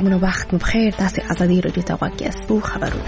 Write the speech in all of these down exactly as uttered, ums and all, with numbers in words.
میرمنو وخت مو بخیر. تاسو ازادي رادیو ته غواړئ اسبو خبرونه.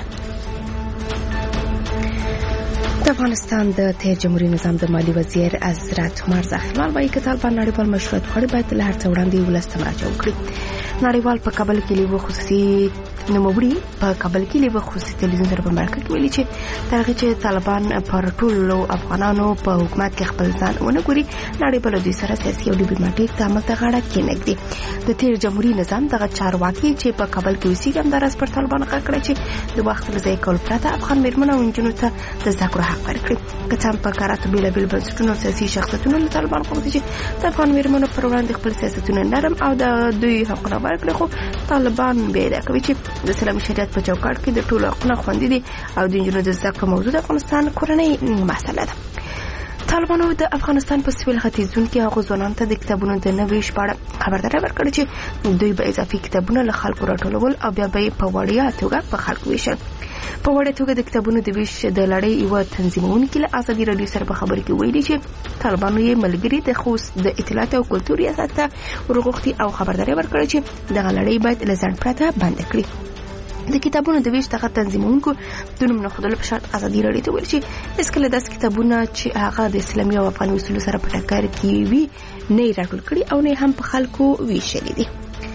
د افغانستان د تیر جمهوریت نظام د مالی وزیر حضرت عمر ظاهرلال وايي چې طالبان نړیوال مشروعیت غواړي باید له هر څه وړاندې ولس مراجعه وکړي. نړیوال په کابل کې لیوه خصوصي نوموړي په کابل کې لیوه خصوصي تلویزیون سره په مرکه کې ویلي چې ترغه چې طالبان پر ټولو افغانانو په حکومت کې خپل ځان ونه ګوري نړۍ بل دوی سره سیاسي او ډیپلوماټیک تعامل ته غاړه کېنږدي. د تیر جمهوریت نظام دغه چارواکي چې په کابل کې اوسېږي همداراز پر طالبان غږ کړی چې د وخت له ځای کول پرته افغان میرمنو او نجونو ته د زده کړو حق ورکړي. که څه هم په کاراتو بېلابېل بنسټونو او سیاسي شخصیتونو له طالبان غوښتي چې د افغان میرمنو پر وړاندې خپل سیاستونه نرم او د دوی حقونه ورکړي، خو طالبان بیا ادعا کوي چې د اسلامي شریعت په چوکاټ کې د ټولو حقونه خوندي دي او د نجونو د زده کړې موضوع د افغانستان کورنۍ مسله ده. طالبانو د افغانستان په سویل ختیځون کې هغو ځوانانو ته د کتابونو د نوي شپاړه خبرداری ورکړه چې دوی به اضافي کتابونه له خلکو راټولول او بیا به په وړیا توګه په خلکو ویشل. په وړیا توګه د کتابونو د ویش د لړۍ یو تنظیمونکي له ازادي رادیو سره په خبرې کې ویلي چې طالبانو یې ملګری د خوست د اطلاعات او کلتور ریاست ته ورغوښتي او خبرداری ورکړه چې دغه لړۍ باید له ځنډ پرته بند کړي. د کتابونو د ویش دغه تنظیمونکو د نوم نه خودلو په شرط ازادي رادیو ته ویل چې هیڅکله داسې کتابونه چې هغه د اسلامي او افغاني اصولو سره په ټکر کې وي نه راټول کړي او نه هم په خلکو ویشلي دي.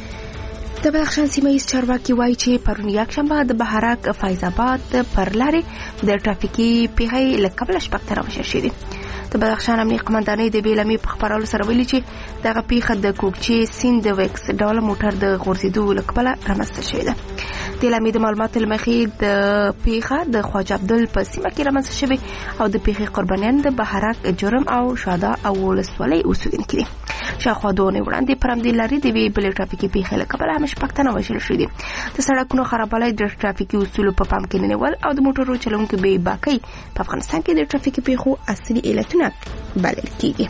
د بدخشان سیمه ییز چارواکي وایي چې پرون یکشنبه د بهارک فیض آباد پر لارې د ټرافیکي پیښې له کبله شپږ تنه وژل شوي. د بدخشان امنیه قمندانۍ د بیلامې په خبرولو سره ویلي چې دغه پیښه د کوکچې سیند د ویکس ډول موټر د غورځېدو له کبله رامنځته شوې ده. د بیلامې د معلوماتو له مخې د پیښه د خواجه عبدل په سیمه کې رامنځته شوې او د پیښې قربانیان د بهارک جرم او شاده او ولسوالۍ اوسېدونکي دي. شاوخوا دوه اونۍ وړاندې پر همدې لارې د یوې بلې ټرافیکي پیښې له کبله هم شپږ تنه وژل شوي دي. د سړکونو خرابوالی د ټرافیکي اصولو په پام کې نه نیول او د موټرو چلوونکو بې باکۍ په افغانستان کې د ټرافیکي پیښو اصلي علتونه بلل کېږي.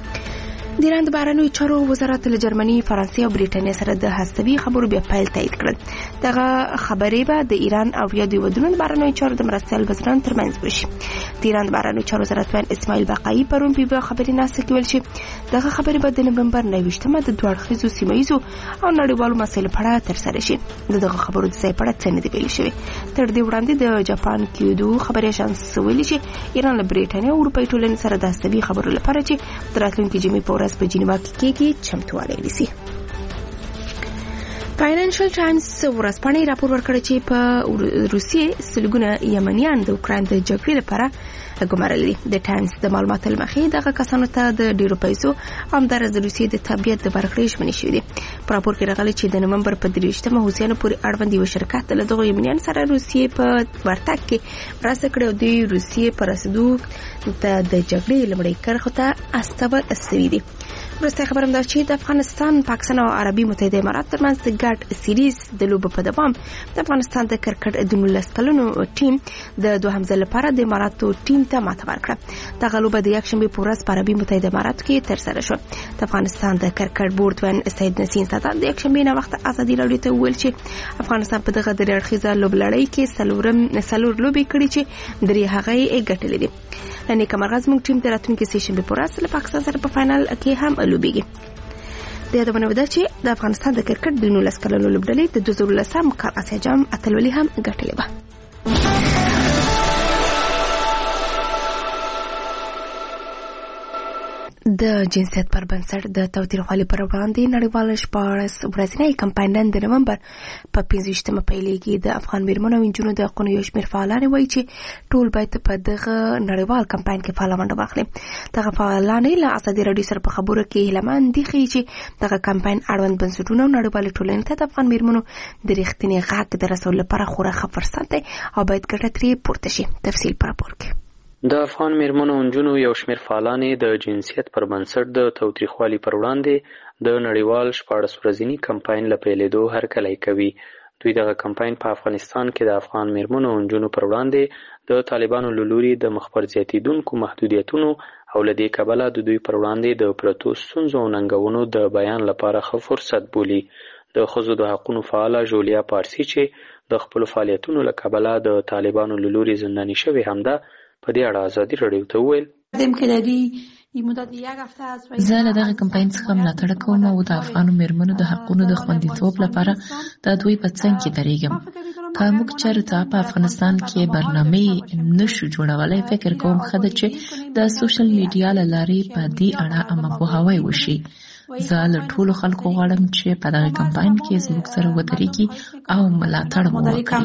د ایران د بهرنیو چارو وزارت له جرمني، فرانسې او بریټانیا سره د هستوي خبرو بیا پیل تایید کړل. دغه خبرې به د ایران او یادو هیوادونو د بهرنیو چارو د مرستیال وزیرانو ترمنځ وشي. د ایران د بهرنیو چارو وزارت وزیر اسماعیل بقایي پرون په یوه خبري ناسته کې ویل چې دغه خبرې به د نومبر نویشتمه د دوه اړخیزو سیمه ییزو او نړیوالو مسایلو په اړه ترسره شي. دغه خبرو د ځای په اړه څه نه دي ویل شوي. تر دې وړاندې د جاپان کیودو خبري اژانس ویلي چې ایران له بریټانیا او اروپایي ټولنې سره د هستوي خبرو لپاره چې د راتلونکي جمعې په ورځ په جنیوا کې کېږي چمتووالی نیسي. فاینانشل ټایمز ورځپاڼې راپور ورکړی چې په روسیې سلګونه یمنیان د اوکراین د جګړې لپاره ګمارل دي. د ټایمز د معلوماتو له مخې دغه کسانو ته د ډیرو پیسو همدارس د روسیې د طبیعت د ورکړې ژمنې شوې دي. په راپور کې راغلي چې د نومبر په درویشتمه حوثیانو پورې اړوند یو شرکت له دغو یمنیانو سره روسیې په ورتګ کې مرسته کړې او د روسیې په رسېدو ته د جګړې لومړۍ کرښو ته استول شوي دي. وروسته خبر هم دا چې د افغانستان، پاکستان او عربي متحده امارات ترمنځ د ګډ سیریز د لوبو په دوام د افغانستان د کرکټ د نولس کلنو ټیم د دوهم ځل لپاره د اماراتو ټیم ته ماته ورکړه. دغه لوبه د یکشنبې په ورځ په عربي متحده اماراتو کې ترسره شوه. د افغانستان د کرکټ بورډ وین سید نسیم سادات د یکشنبې نه وخت ازادي راډیو ته ویل چې افغانستان په دغه درې اړخیزه لوبلړۍ کې څلورم څلور لوبې کړې چې درې هغه یې ګټلې دي. لنې کمرغه زموږ ټیم د راتلونکي سه شنبې په ورځ له پاکستان سره په فائنل کې هم لوبېږي. د یادونه ده چې د افغانستان د کرکټ د نولس کلنو لوبډلې د دوه زره لسم کال اسیا جام اتلولي هم ګټلې وه. د جنسیت پر بنسټ د تاوتریخوالي پر وړاندې نړیوال شپاړس ورځنی کمپاین نن د نومبر په پنځویشتمه پیلېږي. د افغان میرمنو او نجونو د حقونو یو شمېر فعالان وایي چې ټول باید په دغه نړیوال کمپاین کې فعاله ونډه واخلي. دغه فعالان له ازادي راډیو سره په خبرو کې هیلهمند دي چې دغه کمپاین اړوند بنسټونه او نړیوالې ټولنې ته د افغان میرمنو د رښتینې غږ د رسولو لپاره خورا ښه فرصت دی او باید ګټه ترې پورته شي. تفصیل په راپور کې. د افغان میرمنو او نجونو یو شمېر فعالانې د جنسیت پر بنسټ د تاوتریخوالي پر وړاندې د نړیوال شپاړس ورځني کمپاین له پیلېدو هرکلی کوي. دوی دغه کمپاین په افغانستان کې د افغان میرمنو او نجونو پر وړاندې د طالبانو له لوري د مخبر زیاتېدونکو محدودیتونو او له دې کبله د دوی پر وړاندې د پرتو ستونزو او ننګونو د بیان لپاره ښه فرصت بولي. د ښځو د حقونو فعاله ژولیا پارسي چې د خپلو فعالیتونو له کبله د طالبانو له لوري زنداني شوې هم ده، په دې اړه ازادي راډیو ته وویل د انقلابي زه له دغه کمپاین څخه ملاتړ کوم او د افغانو میرمنو د حقونو د خوندیتوب لپاره د دوی په څنګ کې درېږم. که موږ چېرته په افغانستان کې برنامې نشو جوړولی، فکر کوم ښه ده چې د سوشل میډیا له لارې په دې اړه عامه پوهاوی وشي. زه له ټولو خلکو غواړم چې په دغه کمپاین کې زموږ سره ودرېږي او ملاتړ مو وکړي.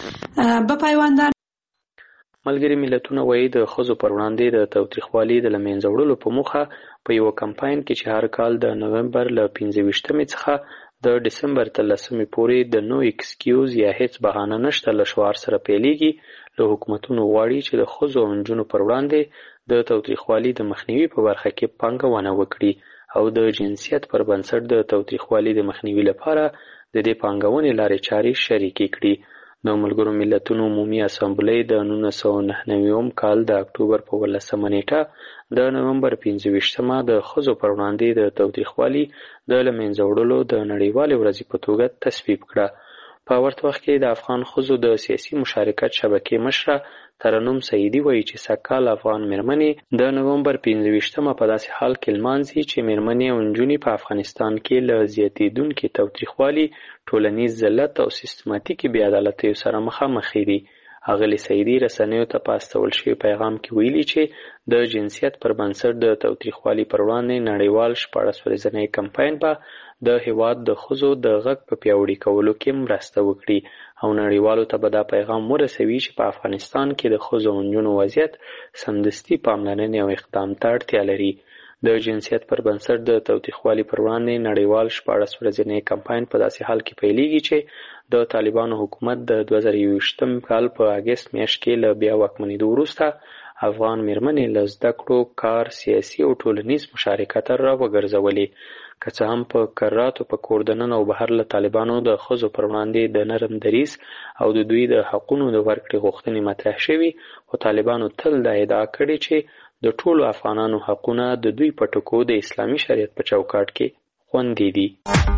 ملګري ملتونه وایي د ښځو پر وړاندې د تاوتریخوالي د له منځه وړلو په موخه په یوه کمپاین کې چې هر کال د نومبر له پنځه ویشتمې څخه د ډسمبر تر لسمې پورې د نو ایکسکیوز یا هیڅ بهانه نشته له شعار سره پیلیږي، له حکومتونو غواړي چې د ښځو او نجونو پر وړاندې د تاوتریخوالي د مخنیوي په برخه کې پانګونه وکړي او د جنسیت پر بنسټ د تاوتریخوالي د مخنیوي لپاره د دې پانګونې لارې چارې شریکې کړي. د ملګرو ملتونو عمومي اسامبلې د نولس سوه نهه نوي کال د اکتوبر په ولسمه نیټه د نومبر پنځه ویشتمه د ښځو پر وړاندې د تاوتریخوالي د له منځه وړلو د نړیوالې ورځې په توګه تصویب کړه. په ورته وخت کې د افغان ښځو د سیاسي مشارکت شبکې مشره ترنم سعیدي وایي چې سږکال افغان میرمنې د نومبر پنځه ویشتمه په داسې حال کې لمانځي چې میرمنې او نجونې په افغانستان کې له زیاتېدونکي تاوتریخوالي، ټولنیز ذلت او سیستماتیکي بېعدالتیو سره مخامخ دي. ښاغلې سعیدي رسنیو ته په استول شوي پیغام کې ویلي چې د جنسیت پر بنسټ د تاوتریخوالي پر وړاندې نړیوال شپاړس ورځنی کمپاین به د هېواد د ښځو د غږ په پیاوړي کولو کې مرسته وکړي او نړیوالو ته به دا پیغام ورسوي چې په افغانستان کې د ښځو او نجونو وضعیت سمدستي پاملرنې او اقدام ته اړتیا لري. د جنسیت پر بنسټ د تاوتریخوالي پر وړاندې نړیوال شپاړس ورځنی کمپاین په داسې حال کې پیلیږي چې د طالبانو حکومت د دوه زره یوویشتم کال په اګست میاشت کې له بیا واکمنېدو وروسته افغان میرمنې له زده کړو، کار، سیاسي او ټولنیز مشارکت را وګرځولې. که څه هم په کراتو په کور دننه او بهر له طالبانو د ښځو پر وړاندې د نرم دریځ او د دوی د حقونو د ورکړې غوښتنې مطرح شوي، خو طالبانو تل دا ادعا کړې چې د ټولو افغانانو حقونه د دوی په ټکو د اسلامي شریعت په چوکاټ کې خوندي دي.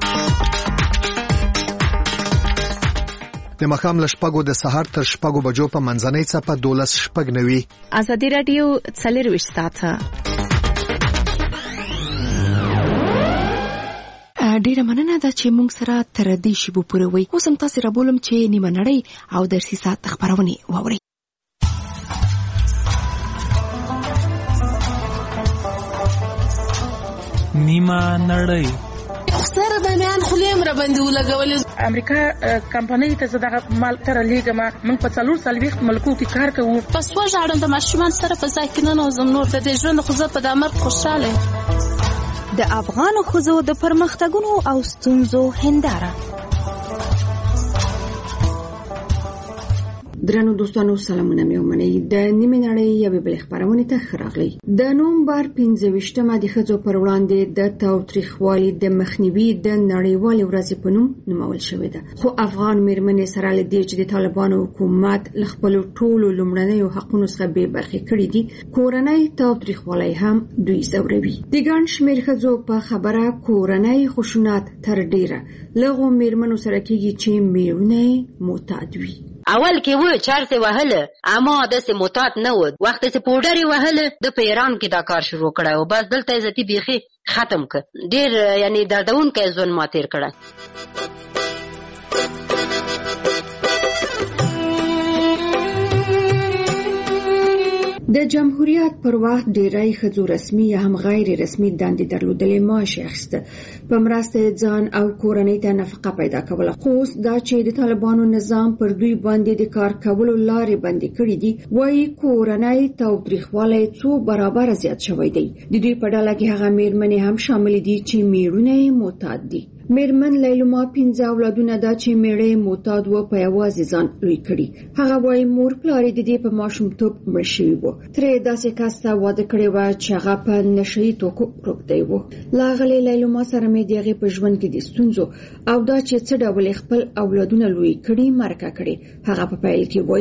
د ماښام له شپږو د سهار تر شپږو بجو په منځنۍ څپه دولس شپږ نوي ازادي راډیو څلرویشت ساعته. ډیره مننه ده چې موږ سره تر دې شیبو پورې وئ. اوس هم تاسې رابولم چې نیمه نړۍ او درسي ساعت خپرونې واورئ. نیمه نړۍ سره د میان خولیم را باندې ولګولې. امریکا کمپنۍ ته زه دغه مال تر لیږم. موږ په څلور څلوېښت ملکو کې کار کوو. پس وژاړم د ماشومان سره په ځای کې ننوځم. نور د دې ژوند خو زه په دا مرګ خوشحاله. د افغانو ښځو د پرمختګونو او ستونزو هنداره. درنو دوستانو سلامونه مې ومنئ. د نیمې نړۍ یوې بلې خپرونې ته ښه راغلئ. د نومبر پنځه ویشتمه د ښځو پر وړاندې د تاوتریخوالي د مخنیوي د نړیوالې ورځې په نوم نومول شوې ده. خو افغان میرمنې سره له دې چې د طالبانو حکومت له خپلو ټولو لومړنیو حقونو څخه بې برخې کړي دي، کورنۍ تاوتریخوالی هم دوی ځوروي. د ګڼ شمېر ښځو په خبره کورنۍ خشونت تر ډېره له هغو میرمنو سره کېږي چې میړونه معتاد وي. اول کې و چرته وهله، اما داسې معتاد نه و. وخت چې پوډرې وهله د په ایران کې دا کار شروع کړی او بس دلته عزتي بیخي ختم کړ. ډېر یعنی دردونکی ژوند ما تېر کړی. د جمهوریت پر وخت ډیری ښځو رسمي یا هم غیر رسمي دندې درلودلې، معاش اخیسته، په مرسته ځان او کورنۍ ته نفقه پیدا کوله. خو اوس دا چې د طالبانو نظام پر دوی باندې د کار کولو لارې بندې کړې دي، وایي کورنۍ تاوتریخوالی څو برابر زیات شوی دی. د دوی په ډله کې هغه میرمنې هم شامل دي چې میړونه یې معتاد دي. میرمن لیلما پنځه اولادونه دا چې میړه معتاد و په یوازې ځان لوی کړي. هغه وایي مور پلار د دې په ماشومتوب مړ شوي وو. ترې داسې کس ته واده کړی و چې هغه په نشه یي توکو روږدی و. له هغې لیلما سره مې د هغې په ژوند کې د ستونزو او دا چې څه ډول خپل اولادونه لوی کړي مرکه کړي. هغه په پیل کې وایي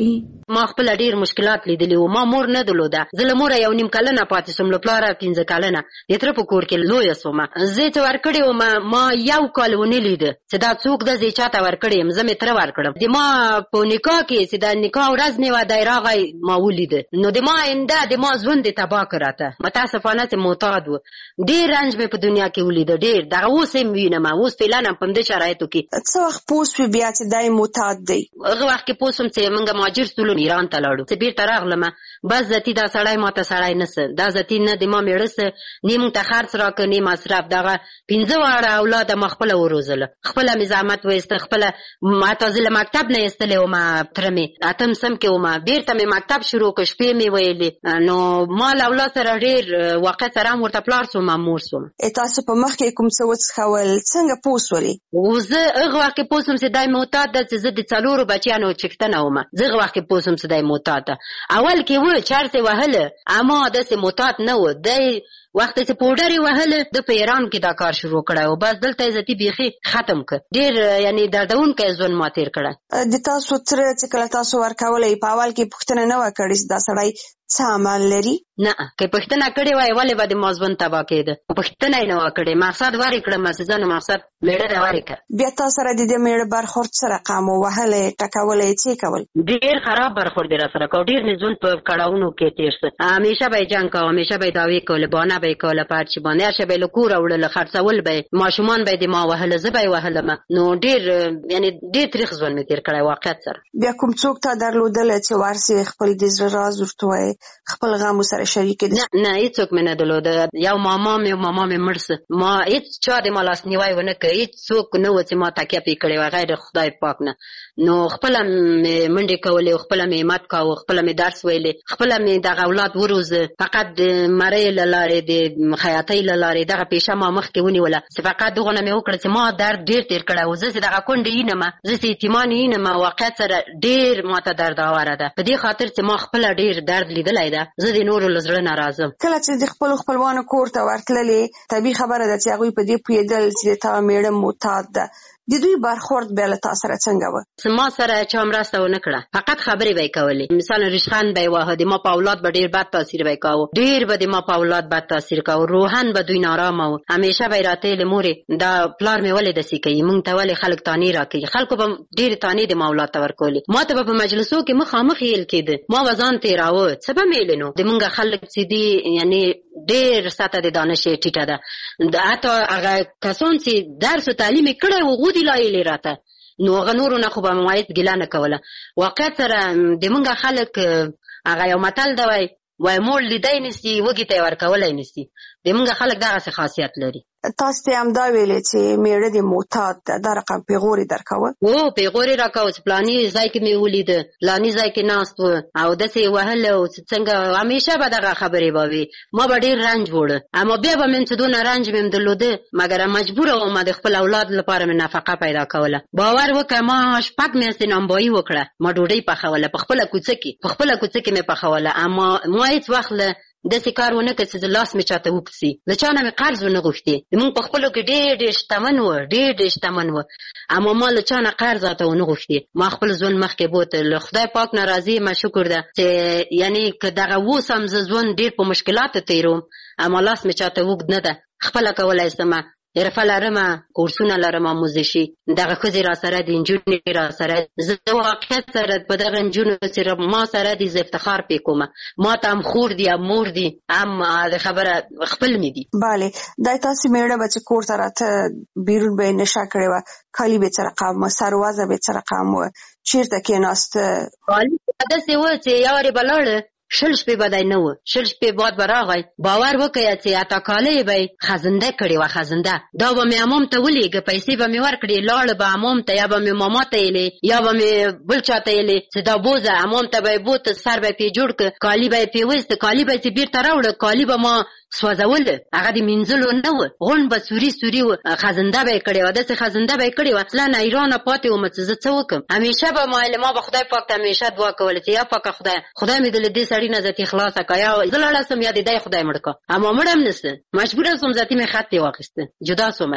ما خپل ډیر مشکلات لیدلي وو. ما مور نه درلوده، زه له موره یو نیم کلنه پاتې شوم، له پلاره پنځه کلنه، د تره په کور کې لویه شومه. زه چې ورکړې وم ما یو کال ونه لیده چې دا څوک ده، زه چاته ورکړې یم، زه مې تره ورکړم. د ما په نکاح کې چې د نکاح ورځ مې وه دی راغی ما ولیده، نو د ما آینده د ما ژوند یې تباه کړ راته. متاسفانه چې معتاد و، ډېر رنج مې په دنیا کې ولیده، ډېر. دغه اوس یې وینم، اوس فعلا هم په همدې شرایطو کې. څه وخت پوه شوې بیا چې دی معتاد دی؟ هغه وخت کې پوه شوم چې موږ مهاجر شولو، ایران ته لاړو. چې بېرته راغلم بس ذاتي دا سړی ماته سړی نه څه، دا ذاتي نه د ما مېړه څه، نه موږ ته خرڅ راکړه نه مصرف. دغه پنځه واړه اولاد ما خپله وروزله، خپله مې زحمت وایسته، خپله حتی زه له مکتب نه ایستلی ومه، تره مې اتم سم کې ومه، بېرته مې مکتب شروع کړ، شپې مې ویلې. نو ما له اولاد سره ډېر واقع سره هم ورته پلار شوم مور شوم. تاسو په مخ کې کوم څه وڅښول، څنګه پوه شولې؟ زه هغه وخت کې پوه شوم چې دی معتاد ده، چې زه د څلورو بچیانو چښتنه ومه. زه هغه وخت کې پوه شوم چې دی معتاد ده. اول کې و چرس یې وهله، اما داسې معتاد نه و. دی وخت چې پوډر یې وهله، د په ایران کې دا کار شروع کړی و، بس دلته یې ذاتي بیخي ختم کړ. ډېر یعنې دردونکی ژوند ما تېر کړی. د تاسو تره چې کله تاسو ورکولی په اول کې پوښتنه نه وه کړې چې دا سړی څه عمل لري؟ نه، که پوښتنه کړې وای ولې به د ما ژوند تباه کېده. پوښتنه یې نه وه کړې، مقصد ورې کړم چې زه نو مقصد مېړه نه ورې کړه. بیا تا سره د دې مېړه برخورد څه رقم و؟ وهلی ټکولی څه کول؟ ډېر خراب برخورد یې راسره کوه، ډېر مې ژوند په کړاوونو کې تېر شه. همیشه به یې جنګ کوه، همیشه به یې دعوې کولې، بهانه به یې کوله په هر شي باندې، هر شی به یې له کوره وړله، خرڅول به یې، ماشومان به یې د ما وهله، زه به یې وهلم. نو ډېر یعنې ډېر تریخ ژوند مې تېر کړی واقعیت سره. بیا کوم څوک تا درلودلی چې ورسې خپل د زړه راز ورته وایې، خپل غم ورسره شریک دي؟ نه نه، هېڅوک مې نه درلوده. یو ماما مې ماما مې مړ شه، ما هېڅ چا د ما لاسنیوی ونه کړ، هېڅ څوک نه و چې ما تکیه پرې کړې وه غیر خدای پاک نه. نو خپله مې منډې کولې، خپله مې همت کاوه، خپله مې درس ویلې، خپله مې دغه اولاد وروزه. فقط د مرۍ له لارې، د خیاطۍ له لارې دغه پیشه ما مخکې ونیوله، چې فقط دغونه مې وکړه چې ما درد ډېر تېر کړی و. زه چې دغه کونډې ینمه، زه چې یتیمان ینمه، واقعیت سره ډېر ما ته درد اوره ده، په دې خاطر چې ما خپله ډېر درد لیدلی ده. زه د نورو له زړه نه راځم. کله چې د خپلو خپلوانو کور ته ورتللې، طبیعي خبره ده چې هغوی په دې پوهېدل چې د تا مېړه معتاد ده. د دوی برخورد بیا له تا سره څنګه و؟ ما سره چا مرسته ونه کړه، فقط خبرې به یې کولې. مثلا ریشخند به یې واهه، د ما په اولاد به ډېر بد تاثیر به یې کاوه، ډېر به د ما په اولاد بد تاثیر کاوه. روحن به دوی نارامه و. همیشه به یې راته ویلې مورې دا پلار مې ولې داسې کوي، موږ ته ولې خلک تانې راکوي. خلکو به ډېرې تانې د ما اولاد ته ورکولې. ما ته به په مجلسو کې مخامخ ویل کېده، ما به ځان تېراوه. څه به مې ویلې نو د موږ خلک چې دي یعنې ډېر سطح د دانش یې ټیټه ده. حتی هغه کسان چې درس و تعلیم یې کړی و هغو دې لایلې راته، نو هغه نورو نه خو به مې ګیله نه کوله. واقعیت سره د موږ خلک هغه یو متل ده وایي وایي مور لیدی نیسي وږي ته یې ورکولی نیسي. د موږ خلک دغسې خاصیت لري. تاسو ته همدا ویلې چې میړه دې معتاد ده، دا رقم پیغور یې درکوه؟ او پیغور یې راکوه چې پلاني ځای کې مې ولیده، پلاني ځای کې ناست و او داسې یې وهله او څنګه، همیشه به دغه خبرې به وي. ما به ډېر رنج وړه، اما بیا به مې چې دونه رنج مې درلوده، مګر مجبوره وم د خپل اولاد لپاره مې نفقه پیدا کوله. باور وکړه ما شپږ میاشتې نانبایي وکړه، ما ډوډۍ پخوله په خپله کوڅه کې، په خپله کوڅه کې مې پخوله. اما ما هېڅ وخت له داسې کار ونه کړ چې لاس مې چاته اوږد سي. له چا نه مې قرض ونه غوښتې. موږ په خپلو کې ډېر ډېر شتمن و، ډېر ډېر شتمن و، اما ما له چا نه قرض راته ونه غوښتې. ما خپل ژوند مخکې بوته. له خدای پاک نه راضي یم، شکر ده چې یعنې که دغه اوس هم زه ژوند ډېر په مشکلاتو تېروم، اما لاس مې چاته اوږد نه ده. خپله کولی شمه، حرفه لرمه، کورسونه لرمه موزیشي، دغه ښځې را سره دي، نجونې را سره. زه واقعیت سره په دغه نجونو چې ما سره دي زه افتخار پې کومه. ما ته هم خور دي هم مور دي هم د خبره خپل مې دي. بله، دا تاسې مېړه به چې کور ته راته بیرون به یې نشه کړې وه، کالي به یې څه رقم و، سروازه به یې څه رقم و، چېرته کېناسته؟ کالي داسې و چې یارې به لاړه، شل شپې به دی نه و، شل شپې بعد به راغی. باور وکړه چې اته کاله به یې خزنده کړې وه. خزنده دا به مې عمام ته ولېږه، پیسې به مې ورکړې، لاړه به عمام ته، یا به مې ماما ته یېلې یا به مې بل چا ته یېلې چې دا بوزه. عمام ته به یې بوته، سر به یې پې جوړ کړه، کالي به یې پې ویسته، کالي به یې چې بېرته راوړه، کالي به ما سوځوله، هغه د مینځلو نه و، غون به سوري سوري و. خزنده به یې کړې وه، داسې خزنده به یې کړې وه. اصلا حیرانه پاتې وم چې زه څه وکړم. همیشه به ما ما به خدای پاک ته همیشه دعا کوله چې یا پاکه خدای خدای مې د له دې سړي نه ذاتي خلاصه کړه، یا زه لاړه سم یا د دی خدای مړ کړه. اما مړ هم نسته، مجبوره سوم ذاتي مې خط یې واخیسته، جدا سوم.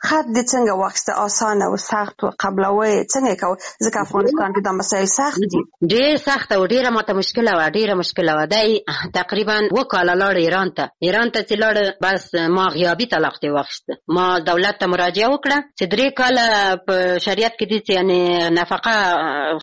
خط د څنګه واخیسته اسانه او سخت او قبلوي څنګه کو ځکه افغانستان کې د مسایل سخت دي ډېر سخت او ډېره ماته مشکله و ډېره مشکله و دای تقریبا وکاله لاړ ایران ته ایران ته چې لاړ بس ما غیابي طلاق ته واخیسته ما دولت ته مراجعه وکړه چې درې کاله په شریعت کې دي چې یعنی نفقه